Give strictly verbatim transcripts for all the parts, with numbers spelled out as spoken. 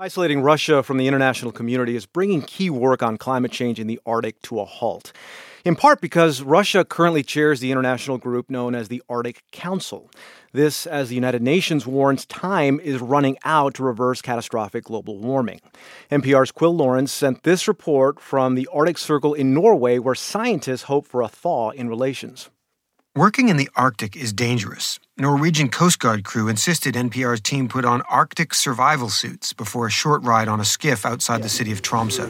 Isolating Russia from the international community is bringing key work on climate change in the Arctic to a halt, in part because Russia currently chairs the international group known as the Arctic Council. This, as the United Nations warns time is running out to reverse catastrophic global warming. N P R's Quill Lawrence sent this report from the Arctic Circle in Norway, where scientists hope for a thaw in relations. Working in the Arctic is dangerous. Norwegian Coast Guard crew insisted N P R's team put on Arctic survival suits before a short ride on a skiff outside the city of Tromsø.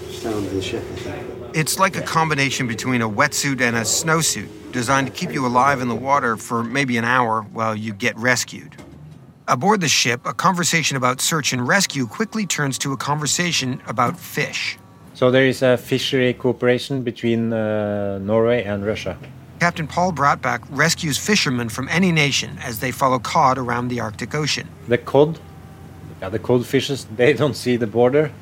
It's like a combination between a wetsuit and a snowsuit, designed to keep you alive in the water for maybe an hour while you get rescued. Aboard the ship, a conversation about search and rescue quickly turns to a conversation about fish. So there is a fishery cooperation between uh, Norway and Russia. Captain Paul Bratbach rescues fishermen from any nation as they follow cod around the Arctic Ocean. The cod, yeah, the cod fishes, they don't see the border,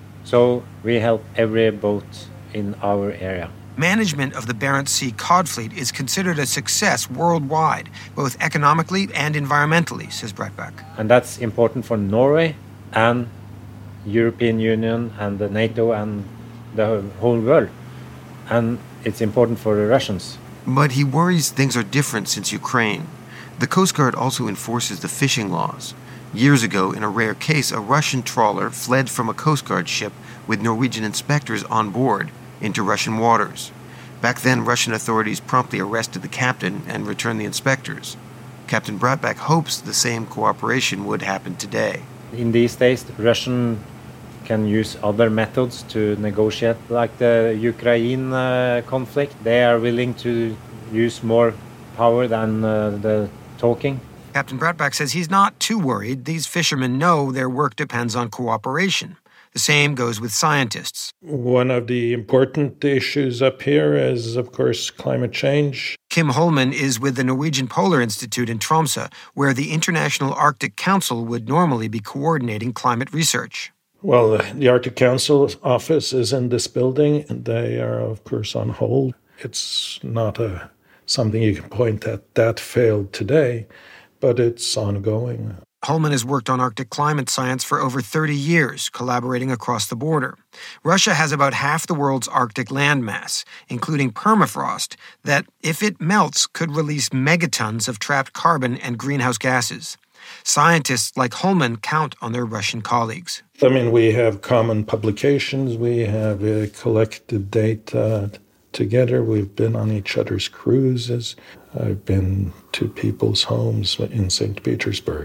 so we help every boat in our area. Management of the Barents Sea cod fleet is considered a success worldwide, both economically and environmentally, says Bratbach. And that's important for Norway and European Union and the NATO and the whole world. And it's important for the Russians. But he worries things are different since Ukraine. The Coast Guard also enforces the fishing laws. Years ago, in a rare case, a Russian trawler fled from a Coast Guard ship with Norwegian inspectors on board into Russian waters. Back then, Russian authorities promptly arrested the captain and returned the inspectors. Captain Bratbach hopes the same cooperation would happen today. In these days, the Russian can use other methods to negotiate, like the Ukraine uh, conflict. They are willing to use more power than uh, the talking. Captain Bratbach says he's not too worried. These fishermen know their work depends on cooperation. The same goes with scientists. One of the important issues up here is, of course, climate change. Kim Holman is with the Norwegian Polar Institute in Tromsø, where the International Arctic Council would normally be coordinating climate research. Well, the Arctic Council office is in this building, and they are, of course, on hold. It's not a, something you can point at that failed today, but it's ongoing. Holman has worked on Arctic climate science for over thirty years, collaborating across the border. Russia has about half the world's Arctic landmass, including permafrost, that, if it melts, could release megatons of trapped carbon and greenhouse gases. Scientists like Holman count on their Russian colleagues. I mean, we have common publications. We have uh, collected data together. We've been on each other's cruises. I've been to people's homes in Saint Petersburg.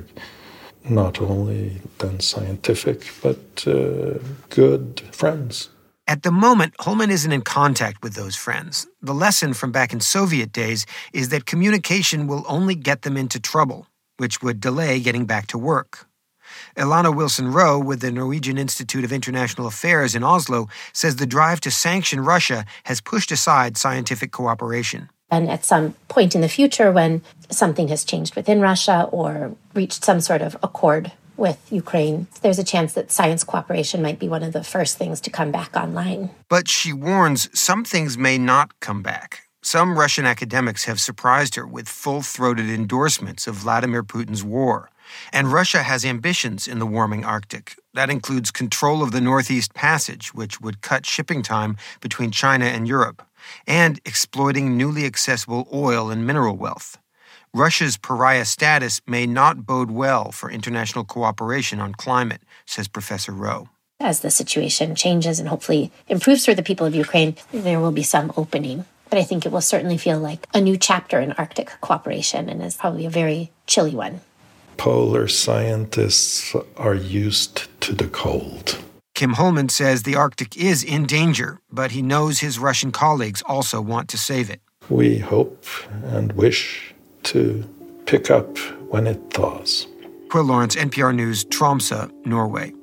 Not only then scientific, but uh, good friends. At the moment, Holman isn't in contact with those friends. The lesson from back in Soviet days is that communication will only get them into trouble, which would delay getting back to work. Ilana Wilson-Rowe with the Norwegian Institute of International Affairs in Oslo says the drive to sanction Russia has pushed aside scientific cooperation. And at some point in the future, when something has changed within Russia or reached some sort of accord with Ukraine, there's a chance that science cooperation might be one of the first things to come back online. But she warns some things may not come back. Some Russian academics have surprised her with full-throated endorsements of Vladimir Putin's war. And Russia has ambitions in the warming Arctic. That includes control of the Northeast Passage, which would cut shipping time between China and Europe, and exploiting newly accessible oil and mineral wealth. Russia's pariah status may not bode well for international cooperation on climate, says Professor Rowe. As the situation changes and hopefully improves for the people of Ukraine, there will be some opening. But I think it will certainly feel like a new chapter in Arctic cooperation, and is probably a very chilly one. Polar scientists are used to the cold. Kim Holman says the Arctic is in danger, but he knows his Russian colleagues also want to save it. We hope and wish to pick up when it thaws. Quill Lawrence, N P R News, Tromsø, Norway.